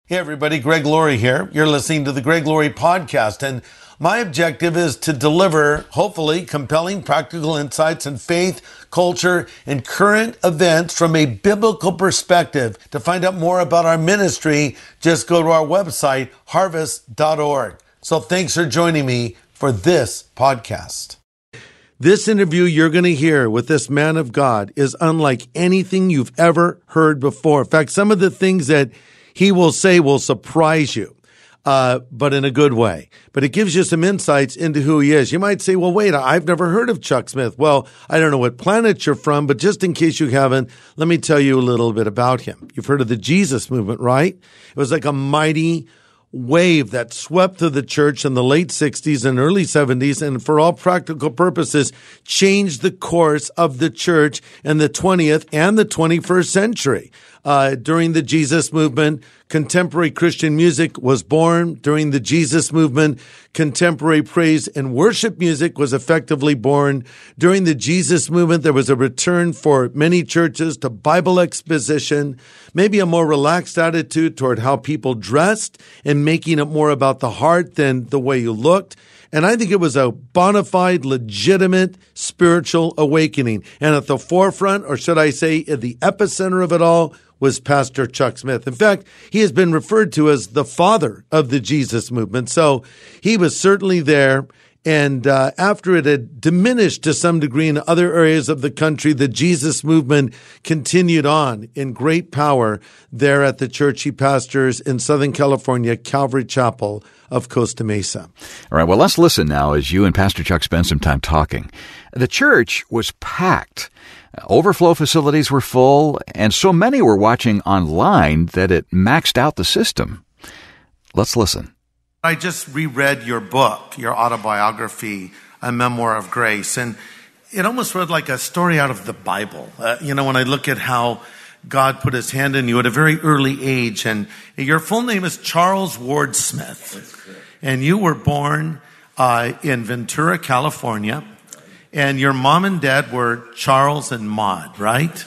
Hey everybody, Greg Laurie here. You're listening to the Greg Laurie Podcast, and my objective is to deliver, hopefully, compelling practical insights in faith, culture, and current events from a biblical perspective. To find out more about our ministry, just go to our website, harvest.org. So thanks for joining me for this podcast. This interview you're going to hear with this man of God is unlike anything you've ever heard before. In fact, some of the things that he will say will surprise you, but in a good way. But it gives you some insights into who he is. You might say, well, wait, I've never heard of Chuck Smith. Well, I don't know what planet you're from, but just in case you haven't, let me tell you a little bit about him. You've heard of the Jesus movement, right? It was like a mighty wave that swept through the church in the late 60s and early 70s, and for all practical purposes, changed the course of the church in the 20th and the 21st century. During the Jesus movement, contemporary Christian music was born. During the Jesus movement, contemporary praise and worship music was effectively born. During the Jesus movement, there was a return for many churches to Bible exposition, maybe a more relaxed attitude toward how people dressed and making it more about the heart than the way you looked. And I think it was a bona fide, legitimate spiritual awakening. And at the forefront, or should I say at the epicenter of it all, was Pastor Chuck Smith. In fact, he has been referred to as the father of the Jesus movement. So he was certainly there. And after it had diminished to some degree in other areas of the country, the Jesus movement continued on in great power there at the church he pastors in Southern California, Calvary Chapel of Costa Mesa. All right, well, let's listen now as you and Pastor Chuck spend some time talking. The church was packed. Overflow facilities were full, and so many were watching online that it maxed out the system. Let's listen. I just reread your book, your autobiography, A Memoir of Grace, and it almost read like a story out of the Bible. When I look at how God put his hand in you at a very early age, and your full name is Charles Ward Smith, and you were born in Ventura, California, and your mom and dad were Charles and Maud, right?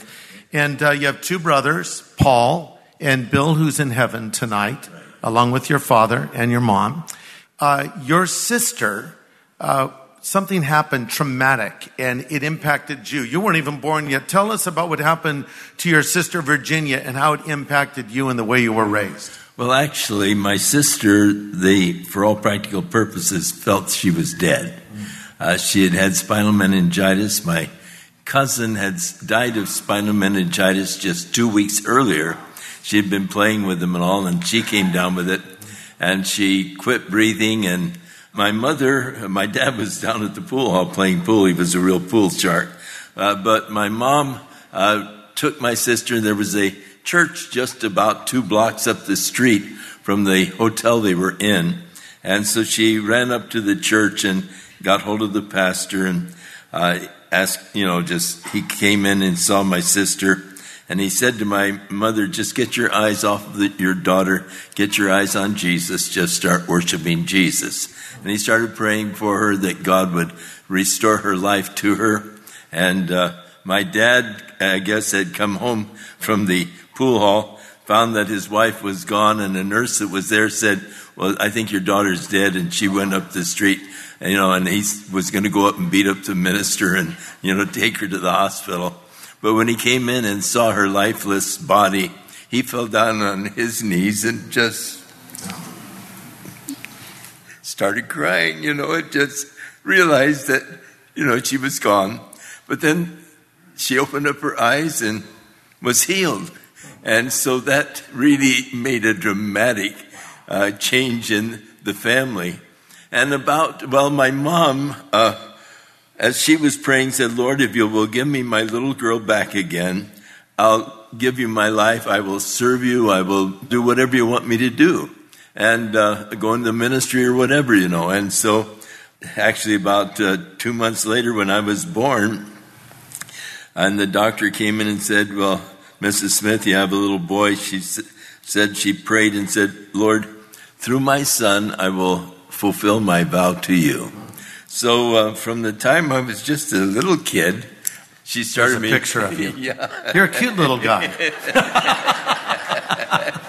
And you have two brothers, Paul and Bill, who's in heaven tonight, along with your father and your mom. Your sister, something happened traumatic, and it impacted you. You weren't even born yet. Tell us about what happened to your sister, Virginia, and how it impacted you and the way you were raised. Well, actually, my sister, for all practical purposes, felt she was dead. She had had spinal meningitis. My cousin had died of spinal meningitis just 2 weeks earlier. She had been playing with them and all, and she came down with it, and she quit breathing. And my dad was down at the pool hall playing pool. He was a real pool shark. But my mom took my sister. There was a church just about 2 blocks up the street from the hotel they were in. And so she ran up to the church and got hold of the pastor and asked, he came in and saw my sister. And he said to my mother, just get your eyes off of your daughter, get your eyes on Jesus, just start worshiping Jesus. And he started praying for her that God would restore her life to her. And my dad, I guess, had come home from the pool hall, found that his wife was gone, and a nurse that was there said, well, I think your daughter's dead. And she went up the street, and he was going to go up and beat up the minister and, take her to the hospital. But when he came in and saw her lifeless body, he fell down on his knees and just started crying. It just realized that, she was gone. But then she opened up her eyes and was healed. And so that really made a dramatic change in the family. And my mom, as she was praying, said, Lord, if you will give me my little girl back again, I'll give you my life. I will serve you. I will do whatever you want me to do. And go into the ministry or whatever, And so actually about 2 months later when I was born, and the doctor came in and said, well, Mrs. Smith, you have a little boy. She said, she prayed and said, Lord, through my son, I will fulfill my vow to you. So from the time I was just a little kid, she started There's a picture of you. Yeah. You're a cute little guy.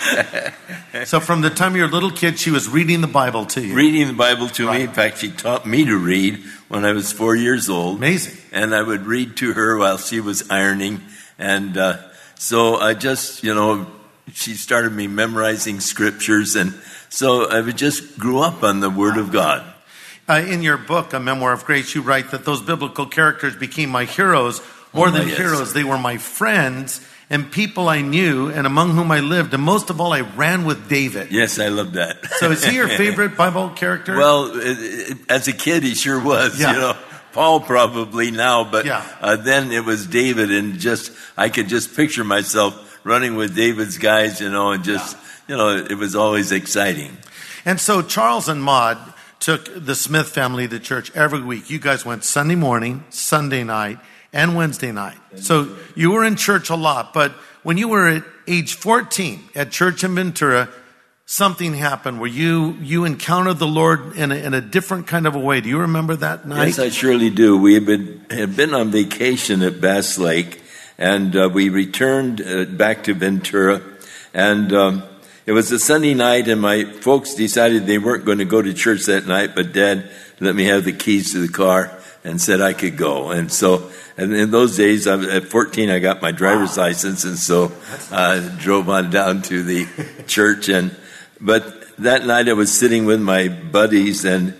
So from the time you were a little kid, she was reading the Bible to you. Reading the Bible to Right. me. In fact, she taught me to read when I was 4 years old. Amazing. And I would read to her while she was ironing. And so I just, she started me memorizing scriptures. And so I just grew up on the Word of God. In your book, A Memoir of Grace, you write that those biblical characters became my heroes. More than yes. heroes, they were my friends and people I knew and among whom I lived. And most of all, I ran with David. Yes, I love that. So is he your favorite Bible character? Well, as a kid, he sure was, Yeah. Paul probably now, but Yeah. then it was David, and I could just picture myself running with David's guys, and just, it was always exciting. And so Charles and Maude took the Smith family to church every week. You guys went Sunday morning, Sunday night, and Wednesday night. So you were in church a lot, but when you were at age 14 at church in Ventura, something happened where you encountered the Lord in a different kind of a way. Do you remember that night? Yes, I surely do. We had been on vacation at Bass Lake, and we returned back to Ventura, and it was a Sunday night, and my folks decided they weren't going to go to church that night, but Dad let me have the keys to the car and said I could go. And so, and in those days, at 14, I got my driver's license, and so I drove on down to the church. But that night I was sitting with my buddies, and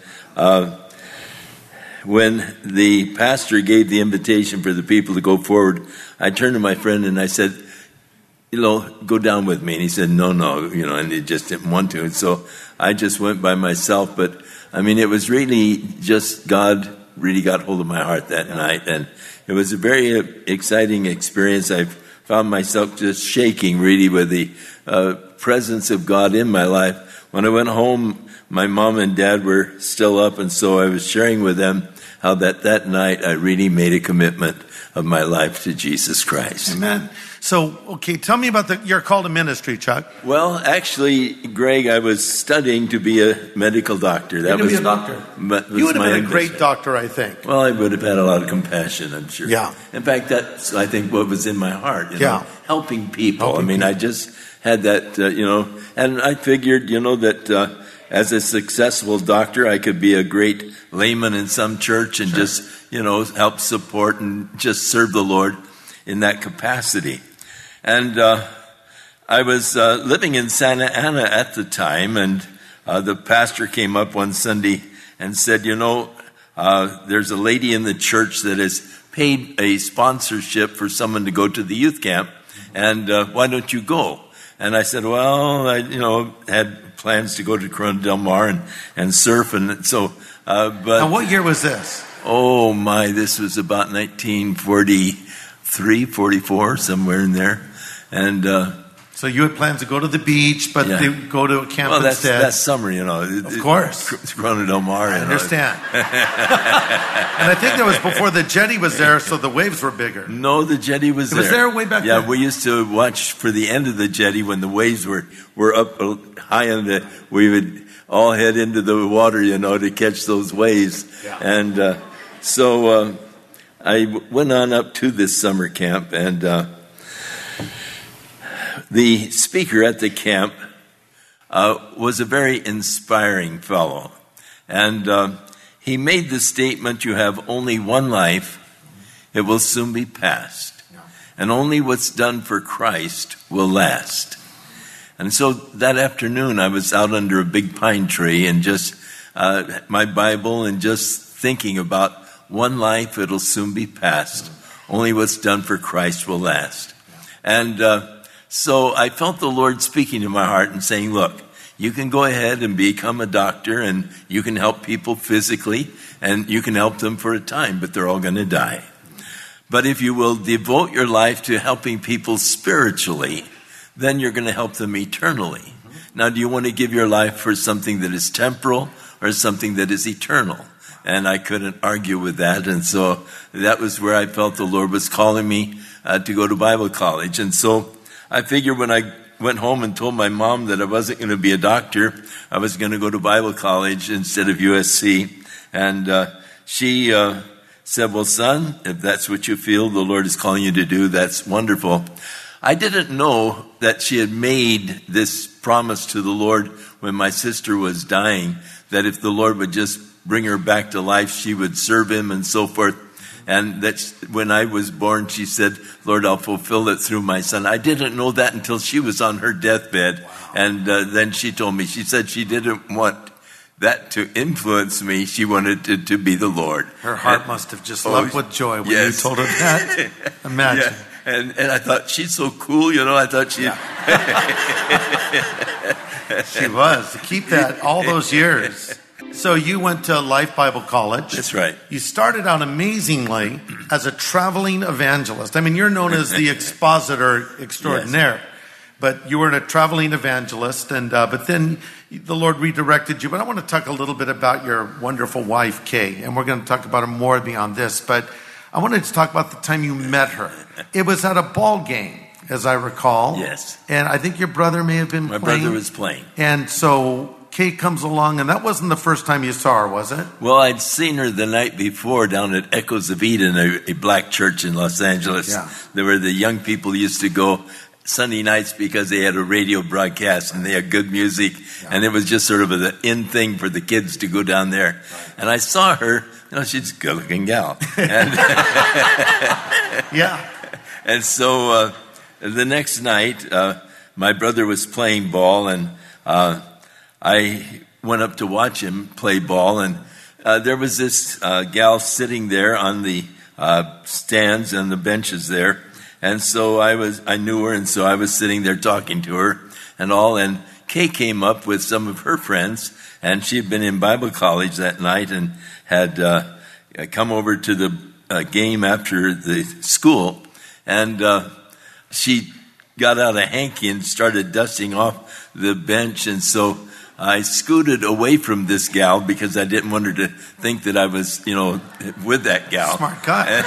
when the pastor gave the invitation for the people to go forward, I turned to my friend and I said, go down with me. And he said, no, and he just didn't want to. And so I just went by myself. But, it was really just God really got hold of my heart that night. And it was a very exciting experience. I found myself just shaking really with the presence of God in my life. When I went home, my mom and dad were still up. And so I was sharing with them how that night I really made a commitment of my life to Jesus Christ. Amen. So, okay, tell me about your call to ministry, Chuck. Well, actually, Greg, I was studying to be a medical doctor. That was be a doctor. You would have been a great doctor, I think. Well, I would have had a lot of compassion, I'm sure. Yeah. In fact, that's, I think, what was in my heart, helping people. Helping I just had that, and I figured, that as a successful doctor, I could be a great layman in some church and just, help support and just serve the Lord in that capacity. And I was living in Santa Ana at the time, and the pastor came up one Sunday and said, there's a lady in the church that has paid a sponsorship for someone to go to the youth camp, and why don't you go? And I said, well, I had plans to go to Corona Del Mar and surf, and so. But now, what year was this? Oh my! This was about 1943, 44, somewhere in there, and. So you had plans to go to the beach, but they go to a camp instead. That's summer, Of course. Corona Del Mar. I understand. And I think that was before the jetty was there, so the waves were bigger. No, the jetty was there. It was there way back then? Yeah, we used to watch for the end of the jetty when the waves were up high on we would all head into the water, to catch those waves. Yeah. And so I went on up to this summer camp, and the speaker at the camp was a very inspiring fellow. And he made the statement, you have only one life, it will soon be past. And only what's done for Christ will last. And so that afternoon I was out under a big pine tree and just my Bible and just thinking about one life, it'll soon be past. Only what's done for Christ will last. And so I felt the Lord speaking to my heart and saying, look, you can go ahead and become a doctor and you can help people physically and you can help them for a time, but they're all going to die. But if you will devote your life to helping people spiritually, then you're going to help them eternally. Now, do you want to give your life for something that is temporal or something that is eternal? And I couldn't argue with that. And so that was where I felt the Lord was calling me to go to Bible college. And so I figured when I went home and told my mom that I wasn't going to be a doctor, I was going to go to Bible college instead of USC. And she said, well, son, if that's what you feel the Lord is calling you to do, that's wonderful. I didn't know that she had made this promise to the Lord when my sister was dying, that if the Lord would just bring her back to life, she would serve him and so forth. And that when I was born, she said, Lord, I'll fulfill it through my son. I didn't know that until she was on her deathbed. Wow. And then she told me, she said she didn't want that to influence me. She wanted it to be the Lord. Her heart must have just leapt with joy when you told her that. Imagine. Yeah. And I thought, she's so cool, you know. I thought she... She was. To keep that all those years. So you went to Life Bible College. That's right. You started out amazingly as a traveling evangelist. I mean, you're known as the expositor extraordinaire. Yes. But you were a traveling evangelist, and but then the Lord redirected you. But I want to talk a little bit about your wonderful wife, Kay, and we're going to talk about her more beyond this. But I wanted to talk about the time you met her. It was at a ball game, as I recall. Yes. And I think your brother may have been playing. My brother was playing. And so Kate comes along, and that wasn't the first time you saw her, was it? Well, I'd seen her the night before down at Echoes of Eden, a black church in Los Angeles. Yeah. There were the young people used to go Sunday nights because they had a radio broadcast and they had good music. Yeah. And it was just sort of an in thing for the kids to go down there. Right. And I saw her, you know, she's a good-looking gal. And yeah. And so the next night, my brother was playing ball, and I went up to watch him play ball, and there was this gal sitting there on the stands and the benches there. And so I knew her, and so I was sitting there talking to her and all. And Kay came up with some of her friends, and she had been in Bible college that night and had come over to the game after the school. And she got out a hanky and started dusting off the bench. And so I scooted away from this gal because I didn't want her to think that I was, you know, with that gal. Smart guy.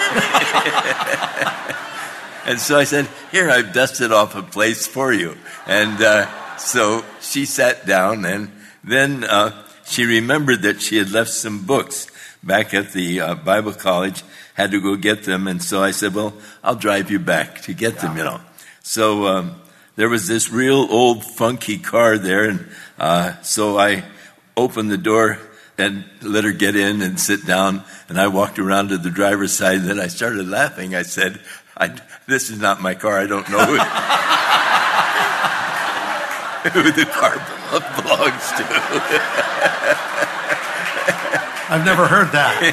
And so I said, here, I've dusted off a place for you. And so she sat down, and then she remembered that she had left some books back at the Bible college, had to go get them. And so I said, well, I'll drive you back to get them, you know. So there was this real old funky car there, and so I opened the door and let her get in and sit down. And I walked around to the driver's side, and then I started laughing. I said, this is not my car. I don't know who the car belongs to. I've never heard that.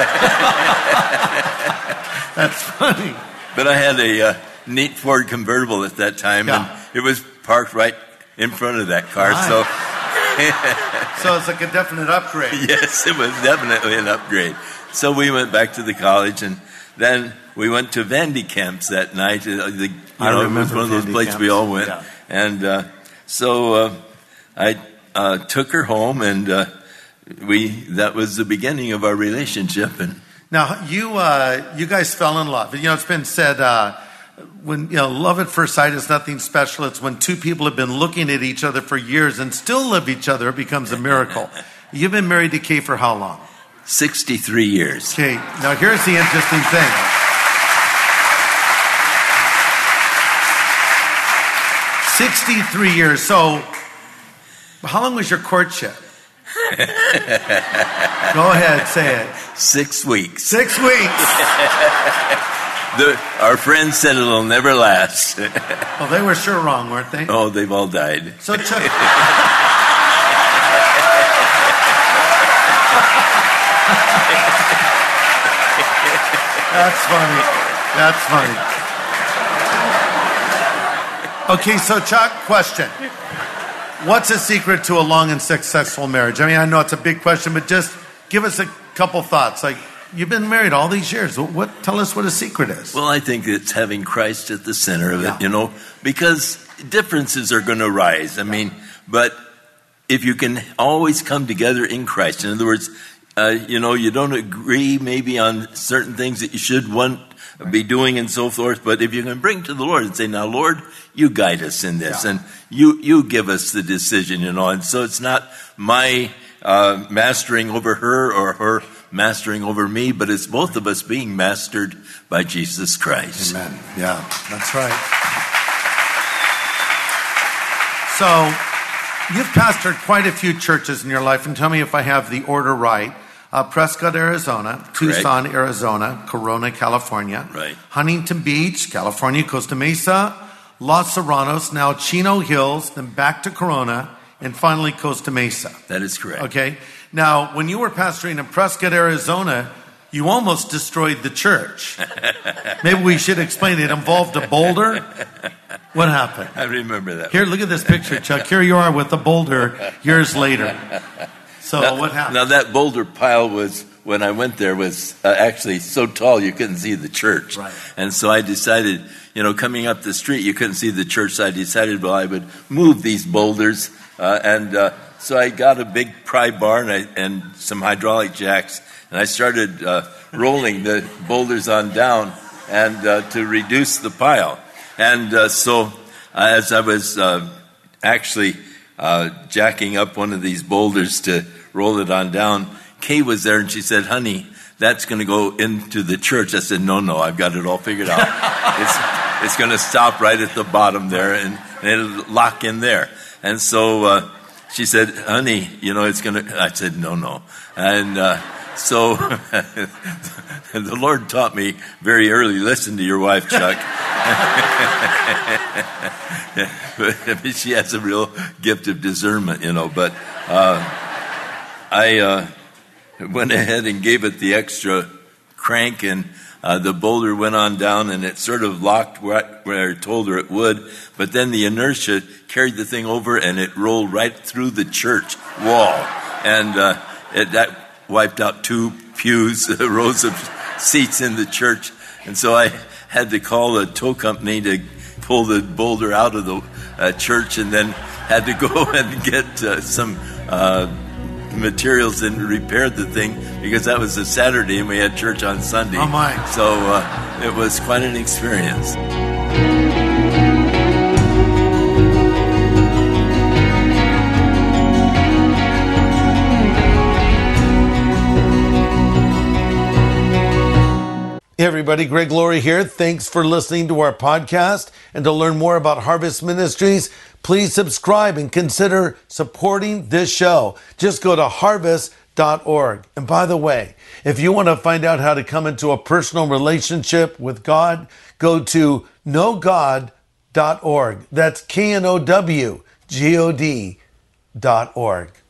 That's funny. But I had a neat Ford convertible at that time, and it was parked right in front of that car. Nice. So it's like a definite upgrade. Yes, it was definitely an upgrade. So we went back to the college, and then we went to Vandy Camps that night. It was one of those places we all went. Yeah. And so I took her home, and that was the beginning of our relationship. And now you guys fell in love. You know, it's been said when love at first sight is nothing special. It's when two people have been looking at each other for years and still love each other. It becomes a miracle. You've been married to Kay for how long? 63 years. Okay. Now here's the interesting thing. 63 years. So, how long was your courtship? Go ahead, say it. 6 weeks. 6 weeks. Our friends said it'll never last. Well, they were sure wrong, weren't they? Oh, they've all died. So, Chuck. That's funny. That's funny. Okay, so Chuck, question. What's the secret to a long and successful marriage? I mean, I know it's a big question, but just give us a couple thoughts. Like, you've been married all these years. Tell us what a secret is. Well, I think it's having Christ at the center of it, because differences are going to rise. I mean, but if you can always come together in Christ, in other words, you don't agree maybe on certain things that you should be doing and so forth, but if you can bring to the Lord and say, now, Lord, you guide us in this, and you give us the decision, and so it's not my mastering over her or her mastering over me, but it's both of us being mastered by Jesus Christ. Amen. Yeah, that's right. So you've pastored quite a few churches in your life, and tell me if I have the order right. Prescott, Arizona, Tucson, Arizona, Corona, California, Right. Huntington Beach, California, Costa Mesa, Los Serranos, now Chino Hills, then back to Corona, and finally Costa Mesa. That is correct. Okay. Now, when you were pastoring in Prescott, Arizona, you almost destroyed the church. Maybe we should explain. It involved a boulder. What happened? I remember that. Here, look at this picture, Chuck. Here you are with the boulder years later. So what happened? Now that boulder pile was, when I went there, was actually so tall you couldn't see the church. Right. And so I decided, coming up the street you couldn't see the church, so I decided, well, I would move these boulders. So I got a big pry bar and some hydraulic jacks, and I started rolling the boulders on down and to reduce the pile. And so as I was actually jacking up one of these boulders to roll it on down, Kay was there, and she said, "Honey, that's going to go into the church." I said, No, I've got it all figured out. It's going to stop right at the bottom there, and it'll lock in there. And so she said, "Honey, it's going to..." I said, No. And so the Lord taught me very early, listen to your wife, Chuck. She has a real gift of discernment, But I went ahead and gave it the extra crank, and the boulder went on down, and it sort of locked where I told her it would. But then the inertia carried the thing over, and it rolled right through the church wall. And that wiped out 2 pews, rows of seats in the church. And so I had to call a tow company to pull the boulder out of the church, and then had to go and get some materials and repair the thing, because that was a Saturday and we had church on Sunday. Oh my. So it was quite an experience. Hey everybody, Greg Laurie here. Thanks for listening to our podcast. And to learn more about Harvest Ministries, please subscribe and consider supporting this show. Just go to harvest.org. And by the way, if you want to find out how to come into a personal relationship with God, go to knowgod.org. That's KNOWGOD.org.